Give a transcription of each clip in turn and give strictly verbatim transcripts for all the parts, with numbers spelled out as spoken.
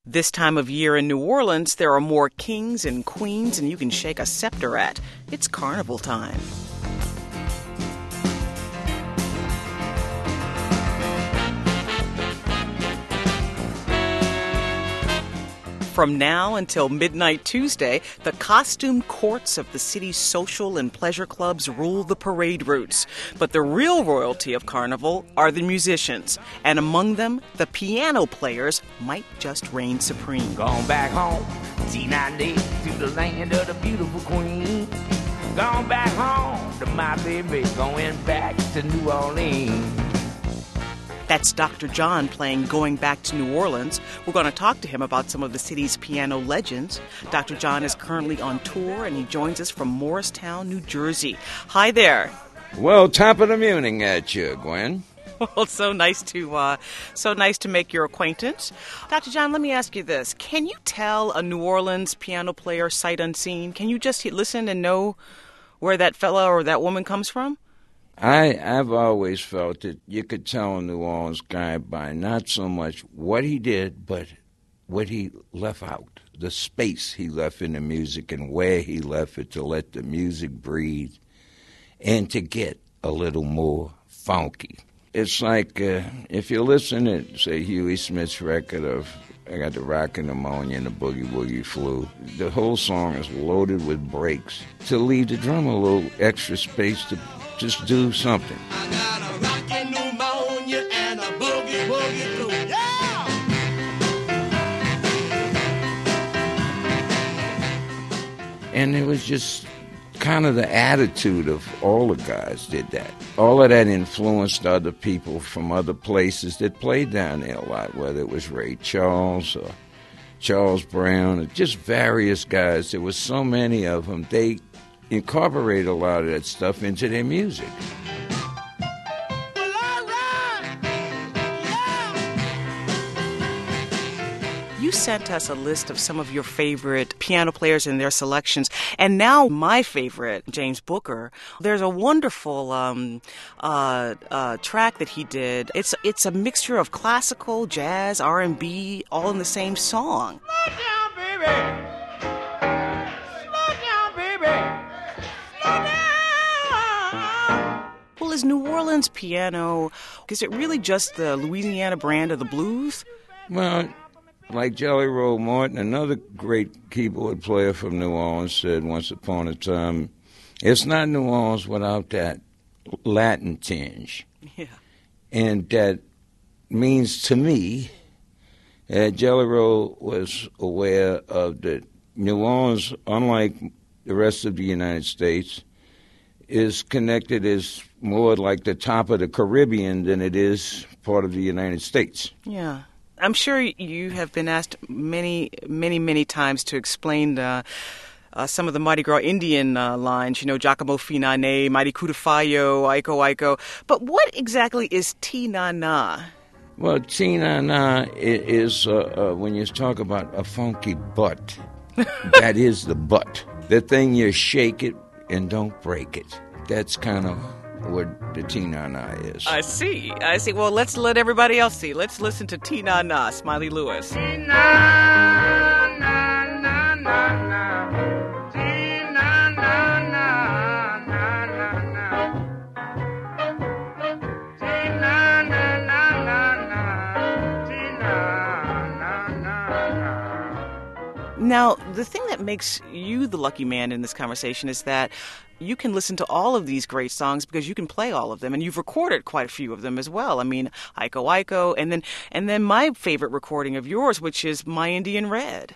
This time of year in New Orleans, there are more kings and queens than you can shake a scepter at. It's carnival time. From now until midnight Tuesday, the costumed courts of the city's social and pleasure clubs rule the parade routes. But the real royalty of Carnival are the musicians, and among them, the piano players might just reign supreme. Gone back home, T ninety, to the land of the beautiful queen. Gone back home to my baby, going back to New Orleans. That's Doctor John playing Going Back to New Orleans. We're going to talk to him about some of the city's piano legends. Doctor John is currently on tour, and he joins us from Morristown, New Jersey. Hi there. Well, top of the morning at you, Gwen. Well, so nice to uh, so nice to make your acquaintance. Doctor John, let me ask you this. Can you tell a New Orleans piano player sight unseen? Can you just listen and know where that fella or that woman comes from? I, I've always felt that you could tell a New Orleans guy by not so much what he did, but what he left out, the space he left in the music and where he left it to let the music breathe and to get a little more funky. It's like uh, if you listen to, say, Huey Smith's record of I Got the Rockin' Pneumonia and the Boogie Woogie Flu, the whole song is loaded with breaks to leave the drummer a little extra space to just do something. I got a rockin' pneumonia and a boogie woogie flu. Yeah! And it was just kind of the attitude of all the guys did that. All of that influenced other people from other places that played down there a lot, whether it was Ray Charles or Charles Brown, or just various guys. There was so many of them. They incorporate a lot of that stuff into their music. Well, all right. Yeah. You sent us a list of some of your favorite piano players and their selections, and now my favorite, James Booker. There's a wonderful um, uh, uh, track that he did. It's it's a mixture of classical, jazz, R and B, all in the same song. Slow down, baby. Slow down, baby. Well, is New Orleans piano, is it really just the Louisiana brand of the blues? Well, like Jelly Roll Morton, another great keyboard player from New Orleans, said once upon a time, it's not New Orleans without that Latin tinge. Yeah. And that means to me that Jelly Roll was aware of that New Orleans, unlike the rest of the United States, is connected as more like the top of the Caribbean than it is part of the United States. Yeah. I'm sure you have been asked many, many, many times to explain the, uh, some of the Mardi Gras Indian uh, lines, you know, Giacomo Finane, Mighty Cudafayo, Aiko Aiko. But what exactly is Ti-Na-Na? Well, Ti-Na-Na is, uh, uh, when you talk about a funky butt, that is the butt. The thing you shake it and don't break it. That's kind of what the Ti-Na-Na is. I see. I see. Well, let's let everybody else see. Let's listen to Ti-Na-Na, Smiley Lewis. Now, the thing that makes you the lucky man in this conversation is that you can listen to all of these great songs because you can play all of them, and you've recorded quite a few of them as well. I mean, Aiko Aiko, and then and then my favorite recording of yours, which is My Indian Red.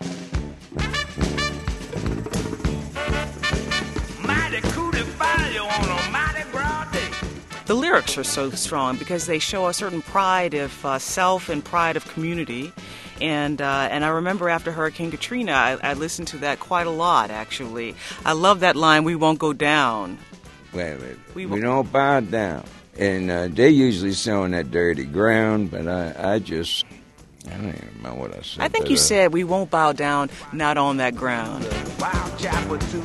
The lyrics are so strong because they show a certain pride of uh, self and pride of community. And uh, and I remember after Hurricane Katrina, I, I listened to that quite a lot, actually. I love that line, "We won't go down." Wait, wait, We we, won't- don't bow down. And uh, they usually say on that dirty ground, but I, I just, I don't even remember what I said. I think but, you uh, said, "We won't bow down, not on that ground." Wild chapel too.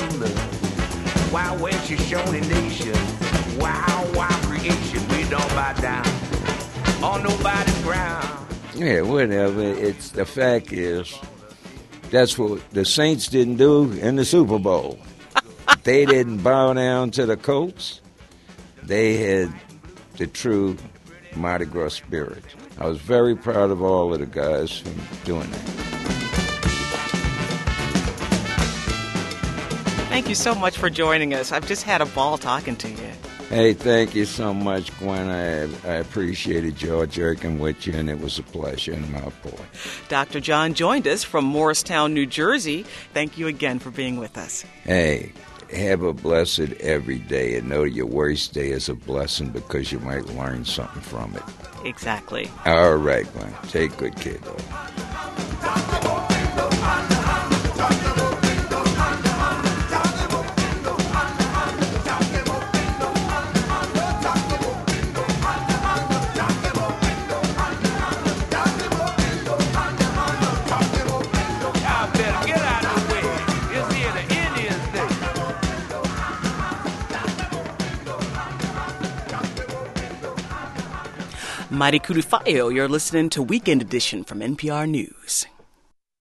Wild West is shown in nation. Wild, wild creation. We don't bow down on nobody's ground. Yeah, whatever. It's the fact is, that's what the Saints didn't do in the Super Bowl. They didn't bow down to the Colts. They had the true Mardi Gras spirit. I was very proud of all of the guys from doing that. Thank you so much for joining us. I've just had a ball talking to you. Hey, thank you so much, Gwen. I, I appreciated George working with you, and it was a pleasure and my boy. Doctor John joined us from Morristown, New Jersey. Thank you again for being with us. Hey, have a blessed every day, and know your worst day is a blessing because you might learn something from it. Exactly. All right, Gwen. Take good care, though. Mighty Kudufayo, you're listening to Weekend Edition from N P R News.